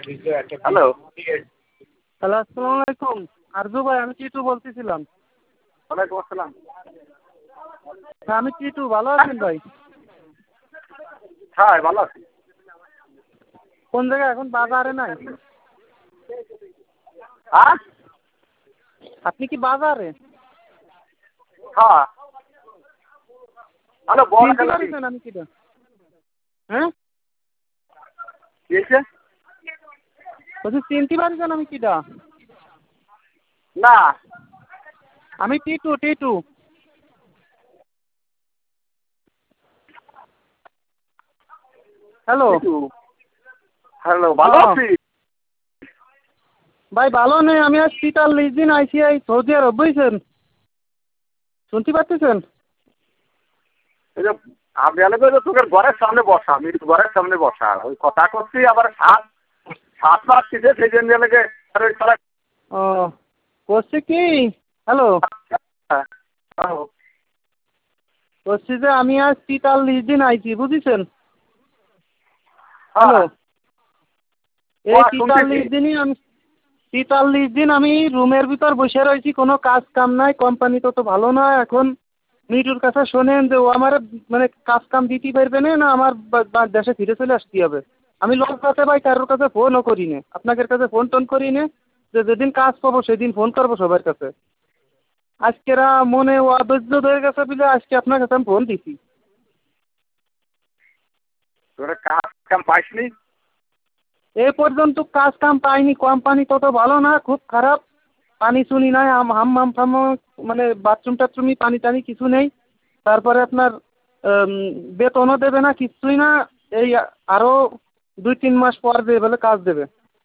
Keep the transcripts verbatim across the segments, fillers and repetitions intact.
Hello hello, আসসালামু আলাইকুম। আরজু ভাই, আমি টিটু বলতেছিলাম। ওয়ালাইকুম আসসালাম। হ্যাঁ, আমি টিটু। ভালো আছেন ভাই? হ্যাঁ, ভালো আছি। কোন জায়গায়? এখন বাজারে নাই? হ্যাঁ আপনি কি বাজারে? হ্যাঁ হ্যালো, বল চিনতে কেন কি পারছেন আমি কিটা? হ্যাঁ, কি হয়েছে? বলছি চিনতে পারছেন আমি কিটা? না, আমি টিটু টিটু হ্যালো। কিছু হ্যালো, ভালো হ্যাঁ আছি। ভাই, ভালো নেই। আমি আজ তেতাল্লিশ দিন আইসি এই সৌদি আরব, বুঝছেন? শুনতে পাচ্ছেন? এই যে আমি আলোকে যে তোকে ঘরের সামনে বসা, আমি ঘরের সামনে বসা, ওই কথা করছি আবার সাত সাত পাচ্ছিছে সেই জন্য লেগে ওই তারা ও, করছি কি? হ্যালো, করছি যে আমি আজ তেতাল্লিশ দিন আইছি, বুঝেছেন? হ্যালো, এই তেতাল্লিশ দিনই আমি তেতাল্লিশ দিন আমি রুমের ভিতর বসে রয়েছি, কোনো কাজ কাম নাই। কোম্পানি তো তো ভালো নয়। এখন মিটুর কাছে শোনেন যে ও আমার মানে কাজ কাম দিতে পারবে না, না আমার বা- বা দেশে ফিরে চলে আসতে হবে। আমি লোক কাছে ভাই কারোর কাছে ফোনও করি না, আপনাদের কাছে ফোন টোন করি না, যে যেদিন কাজ পাবো সেদিন ফোন করবো সবার কাছে। আজকেরা মনে অধৈর্য হয়ে গেছে বলে আজকে আপনার কাছে আমি ফোন দিছি। তোরা কাজ কাম পাইসনি? এ পর্যন্ত কাজ কাম পাইনি। কোম্পানি তত ভালো না, খুব খারাপ। পানি চুনি নাই, হাম হাম ফাম, মানে বাথরুম টাথরুমই পানি টানি কিছু নেই। তারপরে আপনার আম, বেতনও দেবে না, কিছুই না। এই আরো দুই তিন মাস পর দেবে বলে কাজ দেবে।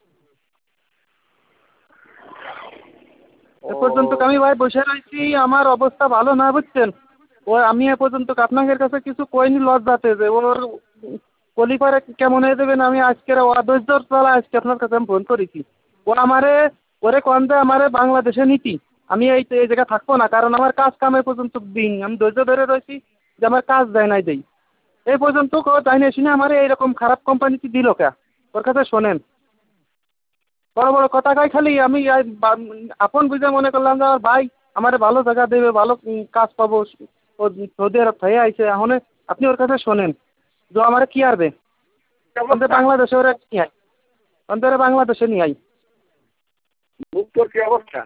ও এ পর্যন্ত আমি ভাই বসে রয়েছি, আমার অবস্থা ভালো না, বুঝছেন? ও আমি এ পর্যন্ত আপনাদের কাছে কিছু কইনি লজ্জাতে, যে ওর কলিপারে কেমন হয়ে দেবেন। আমি আজকের অধৈর্যর তলা আজকে আপনার কাছে আমি ফোন করেছি। ও আমারে ওরে কন্দে আমারে বাংলাদেশে নীতি, আমি এই এই জায়গায় থাকবো না, কারণ আমার কাজ কামে পর্যন্ত দিন আমি ধৈর্য ধরে রয়েছি যে আমার কাজ দেয় নাই দেই। এই পর্যন্ত কেউ তাই না শুনে আমার এইরকম খারাপ কোম্পানিতে দিল কে? ওর কাছে শোনেন, বড় বড় কথা কয় খালি। আমি আই বা- আপন বুঝে মনে করলাম যে আমার ভাই আমার ভালো জায়গা দেবে, ভালো উম, কাজ পাবো। ও সৌদি আরব থেকে আইছে, এখন আপনি ওর কাছে শোনেন যে আমার কি আরবে অন্তে বাংলাদেশে ওরা কি আই অন্তরে বাংলাদেশে নিয়ে আই। মুক্তর কি অবস্থা?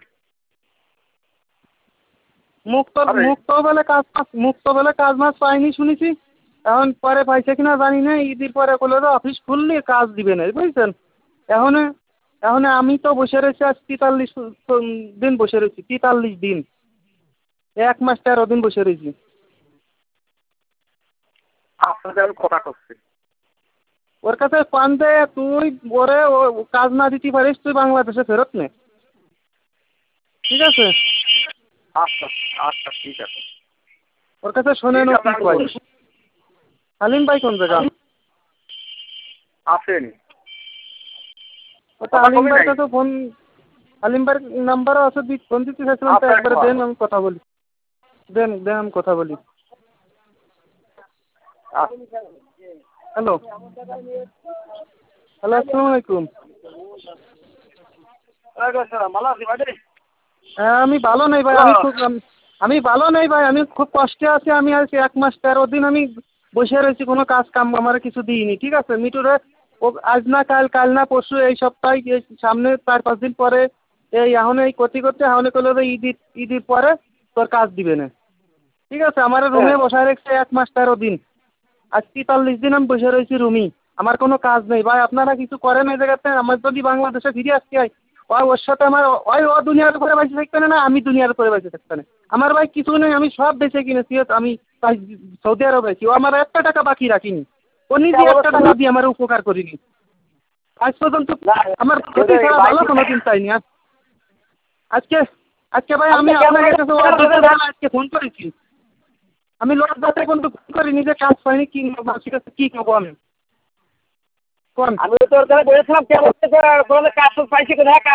মুক্ত আরে মুক্ত বেলে কাজ মাস মুক্ত বেলে কাজ মাস পাইনি শুনেছি। এখন পরে পাইছে কিনা জানি না। ঈদের পরে বলে যে অফিস খুললে কাজ দিবে না, বুঝছেন? এখন এখন আমি তো বসে রয়েছি আজ তেতাল্লিশ দিন বসে রয়েছি, তেতাল্লিশ দিন, এক মাস তেরো দিন বসে রয়েছি। আপনাদের আমি কথা করছি। ওর কাছে পান্তে তুই ওরে ও কাজ না দিতে পারিস, তুই বাংলাদেশে ফেরত নে, ঠিক আছে? আচ্ছা আচ্ছা, ঠিক আছে। ওর কাছে শোনেন ঠিক ও আছে, কি আমি কয়। বলছি। হালিম ভাই কোন জায়গা? আসেন। ওটা কথা হালিম কমই ভাইয়ের নাই। কাছে ফোন, হালিম ভাইয়ের নাম্বারও আছে, দি ফোন দিতে চাইছিলাম তো, আচ্ছা, একবারে একবার। দেন আমি কথা বলি। দেন দেন আমি কথা বলি। আচ্ছা। হ্যালো হ্যালো, আসসালামু আলাইকুম। ওয়ালাইকুম আসসালাম, ভালো আছি ভাই রে। হ্যাঁ, আমি ভালো নেই ভাই। হ্যালো। আমি খুব আম- আমি ভালো নেই ভাই। আমি খুব কষ্টে আছি। আমি আজ এক মাস তেরো দিন আমি বসে রয়েছি, কোনো কাজ কাম আমার কিছু দিইনি, ঠিক আছে? মিটুরে ও আজ না কাল, কাল না পরশু, এই সপ্তাহে এই সামনে চার পাঁচ দিন পরে এই এখন এই করতে করতে এখন করলে যে ঈদের ঈদের পরে তোর কাজ দিবে না, ঠিক আছে? আমার রুমে হ্যাঁ। বসায় রেখেছে এক মাস তেরো দিন। আজ তেতাল্লিশ দিন আমি বসে রয়েছি রুমি, আমার কোনো কাজ নেই ভাই। আপনারা কিছু করেন এই জায়গাতে? আমার যদি বাংলাদেশে ফিরে আসতে হয়, ওই ওর সাথে আমার ওই ও দুনিয়ার উপরে বেঁচে থাকতে না, আমি দুনিয়ার উপরে বেঁচে থাকতে না। আমার ভাই কিছু নেই, আমি সব বেঁচে কিনেছি। আমি তাই সৌদি আরব আছি, ও আমার একটা টাকা বাকি রাখিনি। ও নিজে একটা টাকা দিয়ে আমার উপকার করিনি আজ পর্যন্ত। না, আমার ক্ষতি এটা ছাড়া ভাই ভালো কি- কোনোদিন চাইনি। আজ- আজকে আজকে ভাই আপনি আমি কেমন আপনাদের কাছে কেমন আছেন ভাই? আজকে ফোন করেছি। আমি লোক যাতে কিন্তু ফোন করিনি যে কাজ পাইনি, কি মানুষের কাছে কি খাবো আমি, কোন? আমি তো তোর কাছে বলেছিলাম কেমন তোমাদের কাজ পাইছি কোথায় কাজ